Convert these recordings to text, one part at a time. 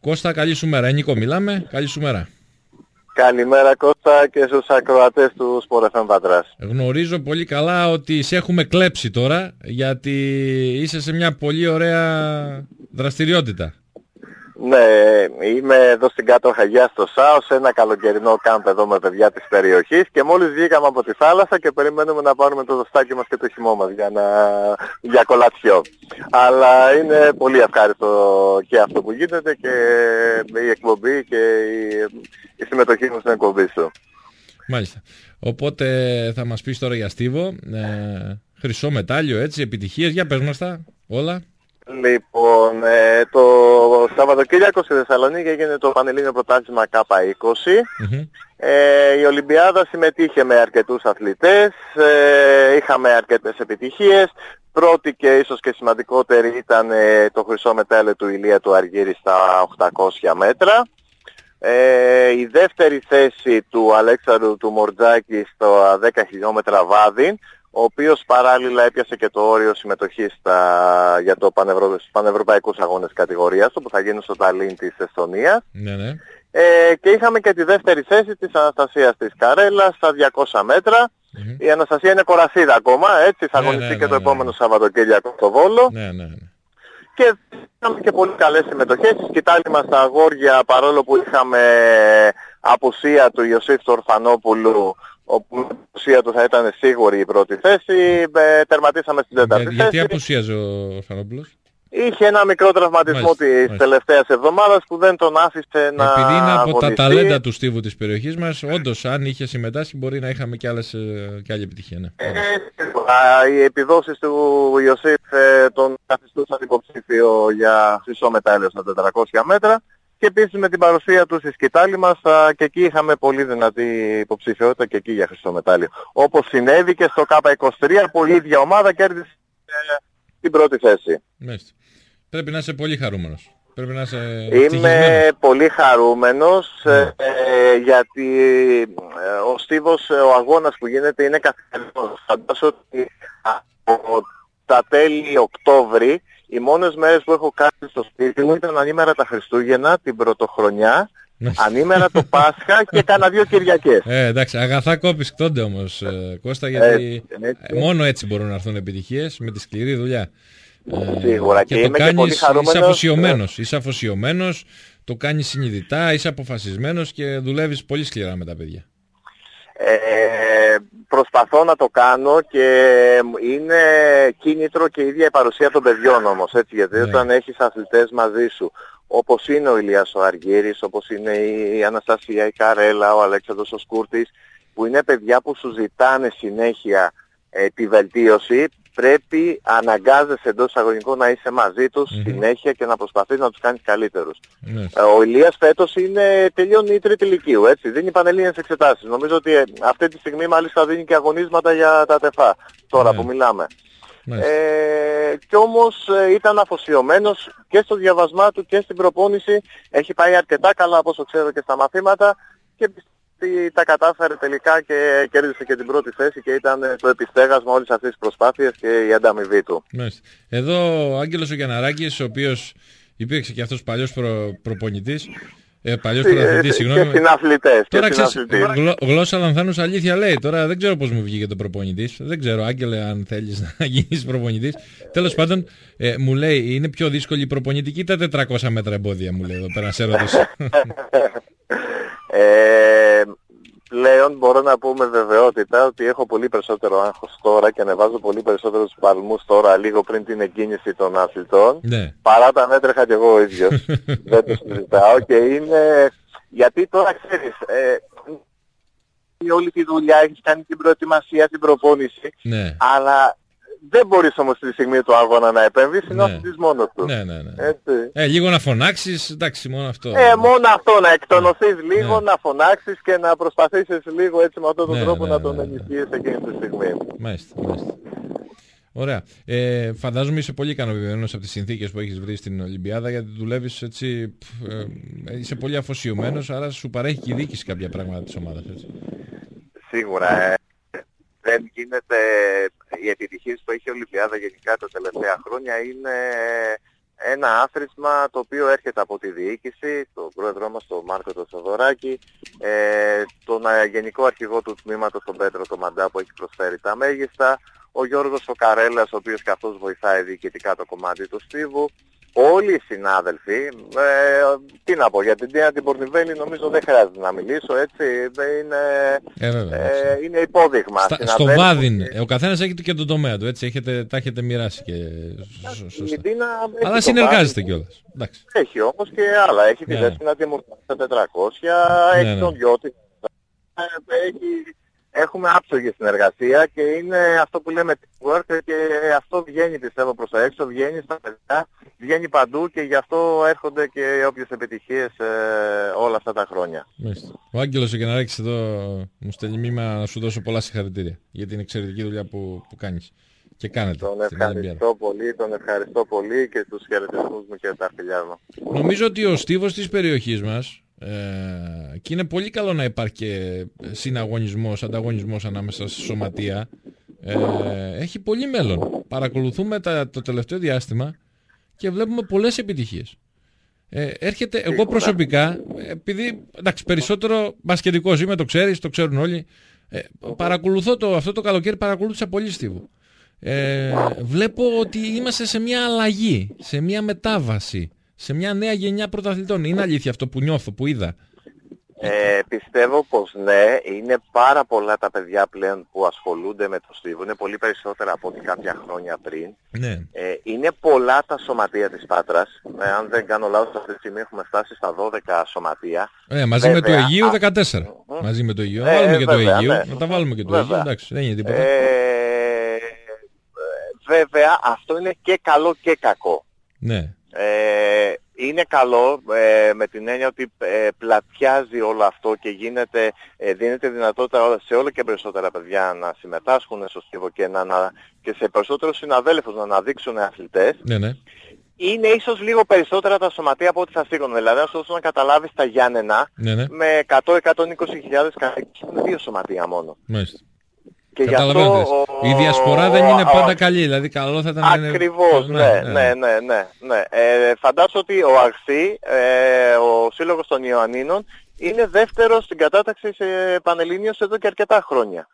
Κώστα, καλή σου μέρα. Νίκο, μιλάμε. Καλή σου μέρα. Καλημέρα Κώστα και στους ακροατές του Sport FM Πατράς. Γνωρίζω πολύ καλά ότι σε έχουμε κλέψει τώρα, γιατί είσαι σε μια πολύ ωραία δραστηριότητα. Ναι, είμαι εδώ στην Κάτω Χαγιά στο ΣΑΟ, σε ένα καλοκαιρινό κάμπ εδώ με παιδιά της περιοχής και μόλις βγήκαμε από τη θάλασσα και περιμένουμε να πάρουμε το δοστάκι μας και το χυμό μας για κολατσιό. Αλλά είναι πολύ ευχάριστο και αυτό που γίνεται και η εκπομπή και η συμμετοχή μου στην εκπομπή σου. Μάλιστα. Οπότε θα μας πεις τώρα για Στίβο, χρυσό μετάλλιο, έτσι, επιτυχίες, για πες μας τα όλα. Λοιπόν, το Σαββατοκύριακο στη Θεσσαλονίκη έγινε το Πανελλήνιο Πρωτάθλημα K20. Η Ολυμπιάδα συμμετείχε με αρκετούς αθλητές, είχαμε αρκετές επιτυχίες. Πρώτη και ίσως και σημαντικότερη ήταν το χρυσό μετάλλιο του Ηλία του Αργύρη στα 800 μέτρα. Η δεύτερη θέση του Αλέξανδρου του Μορτζάκη στα 10 χιλιόμετρα βάδι, ο οποίος παράλληλα έπιασε και το όριο συμμετοχής για το πανευρωπαϊκούς αγώνες κατηγορίας του που θα γίνουν στο Ταλίν της Εστονίας. Ναι. Και είχαμε και τη δεύτερη θέση της Αναστασίας της Καρέλα στα 200 μέτρα. Η Αναστασία είναι κορασίδα ακόμα, έτσι, θα αγωνιστεί και το επόμενο Σαββατοκύριακο στο Βόλο. Ναι. Και είχαμε και πολύ καλές συμμετοχές. Η σκητάλη μας στα αγόρια, παρόλο που είχαμε απουσία του Ιωσήφ του Ορφανόπουλου, όπου η απουσία του θα ήταν σίγουρη η πρώτη θέση, τερματίσαμε στην τέταρτη θέση. Γιατί απουσίαζε ο Ορφανόπουλος? Είχε ένα μικρό τραυματισμό της τελευταίας εβδομάδας που δεν τον άφησε να αγωνιστεί. Επειδή είναι από τα ταλέντα του Στίβου της περιοχής μας, όντως αν είχε συμμετάσχει μπορεί να είχαμε και άλλη επιτυχία. Ναι. Οι επιδόσεις του Ιωσήφ τον καθιστούσαν υποψήφιο για χρυσό μετάλλιο στα 400 μέτρα. Και επίσης με την παρουσία του στη σκητάλη μας και εκεί είχαμε πολύ δυνατή υποψηφιότητα και εκεί για χρυσό μετάλλιο. Όπως συνέβη και στο K23 που η ίδια ομάδα κέρδισε την πρώτη θέση. Μάλιστα. Πρέπει να είσαι πολύ χαρούμενος. Είμαι πολύ χαρούμενος γιατί ο Στίβος, ο αγώνας που γίνεται είναι καθημερινός. Φαντάζομαι ότι από τα τέλη Οκτώβρη οι μόνες μέρες που έχω κάνει στο σπίτι μου ήταν ανήμερα τα Χριστούγεννα, την Πρωτοχρονιά, ανήμερα το Πάσχα και κάνα 2 Κυριακές. Εντάξει, αγαθά κόπης κτώνται όμως, Κώστα, γιατί μόνο έτσι μπορούν να έρθουν επιτυχίες, με τη σκληρή δουλειά. Σίγουρα και είμαι και πολύ χαρούμενος. Είσαι αφοσιωμένος, το κάνεις συνειδητά, είσαι αποφασισμένος και δουλεύεις πολύ σκληρά με τα παιδιά. Προσπαθώ να το κάνω και είναι κίνητρο και η ίδια η παρουσία των παιδιών όμως, έτσι, γιατί όταν έχεις αθλητές μαζί σου, όπως είναι ο Ηλίας ο Αργύρης, όπως είναι η Αναστασία η Καρέλα, ο Αλέξανδρος ο Σκούρτης, που είναι παιδιά που σου ζητάνε συνέχεια τη βελτίωση, πρέπει αναγκάζεσαι εντός εισαγωγικών να είσαι μαζί τους συνέχεια και να προσπαθείς να τους κάνεις καλύτερους. Ο Ηλίας φέτος τελειώνει η τρίτη ηλικίου, έτσι, δίνει πανελλήνιες εξετάσεις. Νομίζω ότι αυτή τη στιγμή μάλιστα δίνει και αγωνίσματα για τα ΤΕΦΑ, τώρα που μιλάμε. Κι όμως ήταν αφοσιωμένος και στο διαβασμά του και στην προπόνηση, έχει πάει αρκετά καλά από όσο ξέρω και στα μαθήματα και τα κατάφερε τελικά και κέρδισε και την πρώτη θέση και ήταν το επιστέγασμα όλης αυτής της προσπάθειας και η ανταμοιβή του. Εδώ ο Άγγελος ο Γιανναράκης, ο οποίος υπήρξε και αυτός παλιός προπονητής, παλιός πρωταθλητής, συγγνώμη. Και συναθλητές. Τώρα ξέρεις, γλώσσα λανθάνους αλήθεια λέει. Τώρα δεν ξέρω πώς μου βγήκε το προπονητής. Δεν ξέρω, Άγγελε, αν θέλεις να γίνεις προπονητής. Τέλος πάντων, μου λέει, είναι πιο δύσκολη η προπονητική ή τα 400 μέτρα εμπόδια, μου λέει εδώ πέρα, σε ρωτήσω. Πλέον μπορώ να πω με βεβαιότητα ότι έχω πολύ περισσότερο άγχος τώρα και ανεβάζω πολύ περισσότερους παλμούς τώρα λίγο πριν την εκκίνηση των αθλητών, παρά τα μέτρεχα κι εγώ ο ίδιος. Δεν το συζητάω και είναι γιατί τώρα ξέρεις όλη τη δουλειά, έχεις κάνει την προετοιμασία, την προπόνηση, αλλά δεν μπορείς όμως στη στιγμή του αγώνα να επέμβεις, είναι ο αθλητής μόνος του. Λίγο να φωνάξεις, εντάξει, μόνο αυτό. Μόνο αυτό, να εκτονωθείς λίγο, να φωνάξεις και να προσπαθήσεις λίγο έτσι με αυτόν τον τρόπο να τον ενισχύεις εκείνη τη στιγμή. Μάλιστα. Ωραία. Φαντάζομαι είσαι πολύ ικανοποιημένος από τις συνθήκες που έχεις βρει στην Ολυμπιάδα, γιατί δουλεύεις έτσι, είσαι πολύ αφοσιωμένος, άρα σου παρέχει και η διοίκηση κάποια πράγματα της ομάδας, έτσι. Σίγουρα. Δεν γίνεται, οι επιτυχίες που έχει η Ολυμπιάδα γενικά τα τελευταία χρόνια είναι ένα άθροισμα το οποίο έρχεται από τη διοίκηση, τον πρόεδρό μας, τον Μάρκο τον Θοδωράκη, τον γενικό αρχηγό του τμήματος, τον Πέτρο τον Μαντά, που έχει προσφέρει τα μέγιστα, ο Γιώργος ο Καρέλας, ο οποίος και αυτός βοηθάει διοικητικά το κομμάτι του στίβου. Όλοι οι συνάδελφοι, τι να πω, για την Τίνα την Πορνιβέλη νομίζω δεν χρειάζεται να μιλήσω, έτσι, είναι υπόδειγμα. Στο Βάδιν, ο καθένας έχει και τον τομέα του, έτσι, τα έχετε μοιράσει και σωστά. Αλλά συνεργάζεστε κιόλας. Έχει όμως και άλλα, έχει τη Δέσποινα τη Μουρτά στα 400, έχει τον Γιώτη, έχουμε άψογη συνεργασία και είναι αυτό που λέμε teamwork και αυτό βγαίνει, πιστεύω, προς τα έξω, βγαίνει στα παιδιά, βγαίνει παντού και γι' αυτό έρχονται και όποιες επιτυχίες όλα αυτά τα χρόνια. Ο Άγγελος ο Γενναράκης εδώ μου στέλνει μήνυμα να σου δώσω πολλά συγχαρητήρια για την εξαιρετική δουλειά που κάνεις και κάνετε. Τον ευχαριστώ πολύ και τους χαιρετισμούς μου και τα φιλιά μου. Νομίζω ότι ο στίβος της περιοχής μας, και είναι πολύ καλό να υπάρχει και συναγωνισμός, ανταγωνισμός ανάμεσα στη σωματεία, έχει πολύ μέλλον. Παρακολουθούμε το τελευταίο διάστημα και βλέπουμε πολλές επιτυχίες. Έρχεται, εγώ προσωπικά, επειδή εντάξει, περισσότερο μπασκετικός είμαι, το ξέρεις, το ξέρουν όλοι, παρακολουθώ αυτό το καλοκαίρι, παρακολούθησα πολύ στίβο. Βλέπω ότι είμαστε σε μια αλλαγή, σε μια μετάβαση, σε μια νέα γενιά πρωταθλητών. Είναι αλήθεια αυτό που νιώθω, που είδα? Πιστεύω πως ναι, είναι πάρα πολλά τα παιδιά πλέον που ασχολούνται με το στίβο, είναι πολύ περισσότερα από ό,τι κάποια χρόνια πριν. Ναι. Είναι πολλά τα σωματεία της Πάτρας, αν δεν κάνω λάθος αυτή τη στιγμή έχουμε φτάσει στα 12 σωματεία. Μαζί με το Αιγείο 14. Μαζί με το Αιγείο, να βάλουμε και το Αιγείο, να τα βάλουμε και το Αιγείο, εντάξει, δεν είναι τίποτα. Βέβαια αυτό είναι και καλό και κακό. Ναι. Είναι καλό με την έννοια ότι πλατιάζει όλο αυτό και δίνεται δυνατότητα σε όλο και περισσότερα παιδιά να συμμετάσχουν στο στίβο και σε περισσότερους συναδέλφους να αναδείξουν αθλητές. Ναι. Είναι ίσως λίγο περισσότερα τα σωματεία από ό,τι θα σήκωνε. Δηλαδή, όσο να καταλάβεις, τα Γιάννενα με 100-120.000 κατοίκους είναι 2 σωματεία μόνο. Μάλιστα. Και γι' αυτό η διασπορά δεν είναι πάντα καλή, δηλαδή καλό θα ήταν να είναι... Ακριβώς, ναι. Φαντάσου ότι ο Αρσή, ο Σύλλογος των Ιωαννίνων, είναι δεύτερος στην κατάταξη σε Πανελλήνιος εδώ και αρκετά χρόνια.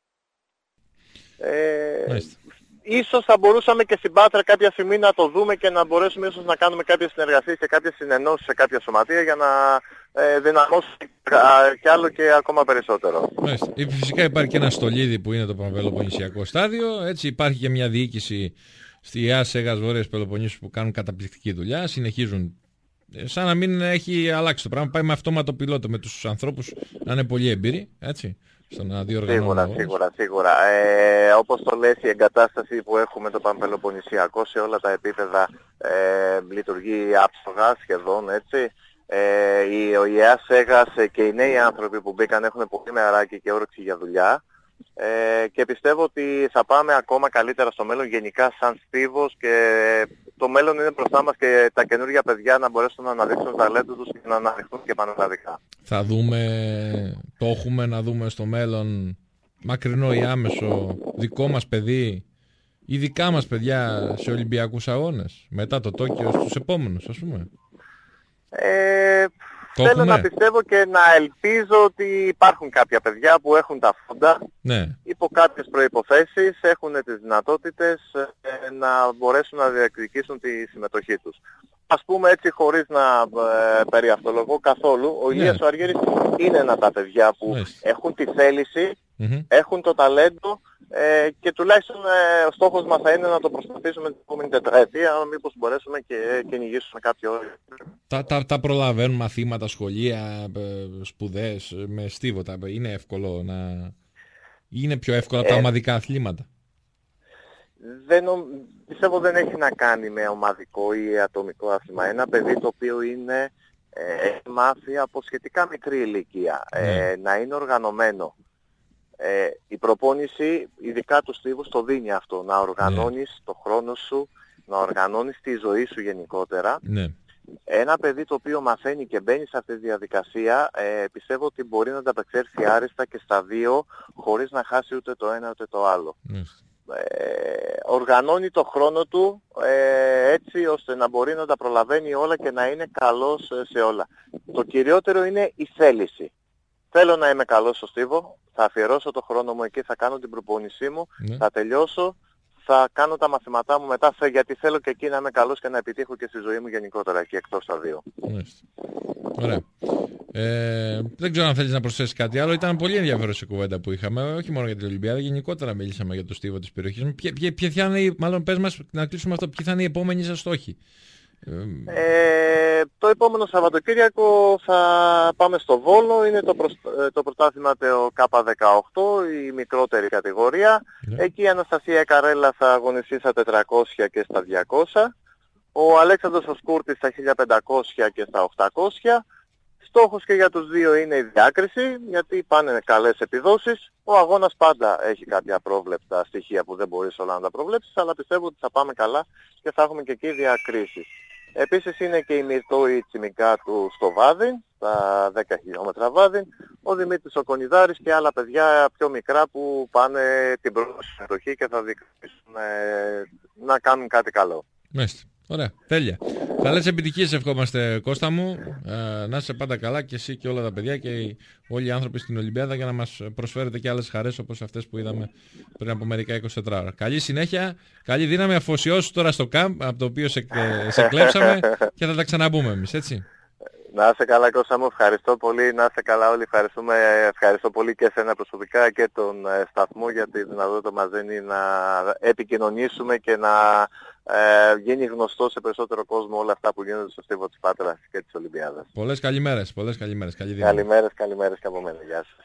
Ίσως θα μπορούσαμε και στην Πάτρα κάποια στιγμή να το δούμε και να μπορέσουμε ίσως να κάνουμε κάποιες συνεργασίες και κάποιες συνενώσεις σε κάποια σωματεία για να δυναμώσουμε κι άλλο και ακόμα περισσότερο. Φυσικά υπάρχει και ένα στολίδι που είναι το Πελοποννησιακό στάδιο, έτσι υπάρχει και μια διοίκηση στη ΕΑΣ Έγας Βόρειας Πελοποννήσου που κάνουν καταπληκτική δουλειά, συνεχίζουν σαν να μην έχει αλλάξει το πράγμα, πάει με αυτόματο πιλότο με τους ανθρώπους να είναι πολύ έμπειροι, έτσι. Σίγουρα. Όπως το λες, η εγκατάσταση που έχουμε το Παμπελοποννησιακό σε όλα τα επίπεδα λειτουργεί άψογα σχεδόν, έτσι. Ο ΙΕΑΣ Έγας και οι νέοι άνθρωποι που μπήκαν έχουν πολύ μεράκι και όρεξη για δουλειά και πιστεύω ότι θα πάμε ακόμα καλύτερα στο μέλλον γενικά σαν στίβος και το μέλλον είναι μπροστά μας και τα καινούργια παιδιά να μπορέσουν να αναδείξουν ταλέντο τους και να αναδειχθούν και πανελλαδικά. Θα δούμε, το έχουμε να δούμε στο μέλλον μακρινό ή άμεσο δικό μας παιδί ή δικά μας παιδιά σε Ολυμπιακούς αγώνες μετά το Τόκιο στους επόμενους, ας πούμε? Θέλω να πιστεύω και να ελπίζω ότι υπάρχουν κάποια παιδιά που έχουν τα φόντα, υπό κάποιες προϋποθέσεις, έχουν τις δυνατότητες να μπορέσουν να διεκδικήσουν τη συμμετοχή τους. Ας πούμε έτσι, χωρίς να περιαυτολογώ καθόλου, ο Ηλίας ο Αργύρης είναι ένα από τα παιδιά που έχουν τη θέληση, έχουν το ταλέντο και τουλάχιστον ο στόχος μας θα είναι να το προσπαθήσουμε την επόμενη τετραετία, μήπως μπορέσουμε και κυνηγήσουμε κάποιο όριο. Τα προλαβαίνουν μαθήματα, σχολεία, σπουδές με στίβο? Είναι εύκολο είναι πιο εύκολα τα ομαδικά αθλήματα? Πιστεύω δεν έχει να κάνει με ομαδικό ή ατομικό άθλημα. Ένα παιδί το οποίο έχει μάθει από σχετικά μικρή ηλικία να είναι οργανωμένο. Η προπόνηση, ειδικά του στίβους, το δίνει αυτό. Να οργανώνεις το χρόνο σου, να οργανώνεις τη ζωή σου γενικότερα. Ένα παιδί το οποίο μαθαίνει και μπαίνει σε αυτή τη διαδικασία, πιστεύω ότι μπορεί να ανταπεξέλθει άριστα και στα δύο, χωρίς να χάσει ούτε το ένα ούτε το άλλο. οργανώνει το χρόνο του έτσι ώστε να μπορεί να τα προλαβαίνει όλα και να είναι καλός σε όλα. Το κυριότερο είναι η θέληση. Θέλω να είμαι καλός στο στίβο, θα αφιερώσω το χρόνο μου εκεί, θα κάνω την προπόνησή μου, θα τελειώσω, θα κάνω τα μαθήματά μου μετά, γιατί θέλω και εκεί να είμαι καλός και να επιτύχω και στη ζωή μου γενικότερα και εκτός τα δύο. Ωραία. Δεν ξέρω αν θέλεις να προσθέσεις κάτι άλλο. Ήταν πολύ ενδιαφέρουσα η κουβέντα που είχαμε, όχι μόνο για την Ολυμπιάδα, γενικότερα μιλήσαμε για το στίβο της περιοχής μου. Ποια θα είναι, μάλλον πες μας, να κλείσουμε αυτό, ποιοι θα είναι οι επόμενοι σας στόχοι? Το επόμενο Σαββατοκύριακο θα πάμε στο Βόλο, είναι το πρωτάθλημα το K18, η μικρότερη κατηγορία. Εκεί η Αναστασία Καρέλα θα αγωνιστεί στα 400 και στα 200. Ο Αλέξανδρος ο Σκούρτης στα 1500 και στα 800. Στόχος και για τους δύο είναι η διάκριση, γιατί πάνε καλές επιδόσεις. Ο αγώνας πάντα έχει κάποια πρόβλεπτα στοιχεία που δεν μπορείς όλα να τα προβλέψεις, αλλά πιστεύω ότι θα πάμε καλά και θα έχουμε και εκεί διακρίσεις. Επίσης είναι και η Μυρτώ η Τσιμικά του στο Βάδιν, στα 10 χιλιόμετρα Βάδιν, ο Δημήτρης ο Κονιδάρης και άλλα παιδιά πιο μικρά που πάνε την πρώτη συμμετοχή και θα διεκδικήσουν να κάνουν κάτι καλό. Μάλιστα. Ωραία, τέλεια. Καλές επιτυχίες ευχόμαστε, Κώστα μου. Να είσαι πάντα καλά και εσύ και όλα τα παιδιά και όλοι οι άνθρωποι στην Ολυμπιάδα για να μας προσφέρετε και άλλες χαρές όπως αυτές που είδαμε πριν από μερικά 24 ώρα. Καλή συνέχεια, καλή δύναμη, αφοσιώσου τώρα στο camp από το οποίο σε κλέψαμε και θα τα ξαναμπούμε εμείς, έτσι. Να είσαι καλά, Κώστα μου, ευχαριστώ πολύ, να είσαι καλά όλοι, ευχαριστώ πολύ και εσένα προσωπικά και τον σταθμό για τη δυνατότητα μας δίνει να επικοινωνήσουμε και να γίνει γνωστό σε περισσότερο κόσμο όλα αυτά που γίνονται στο στίβο της Πάτρας και της Ολυμπιάδας. Πολλές καλημέρες, καλή δύναμη. Καλημέρες και από μένα, γεια σας.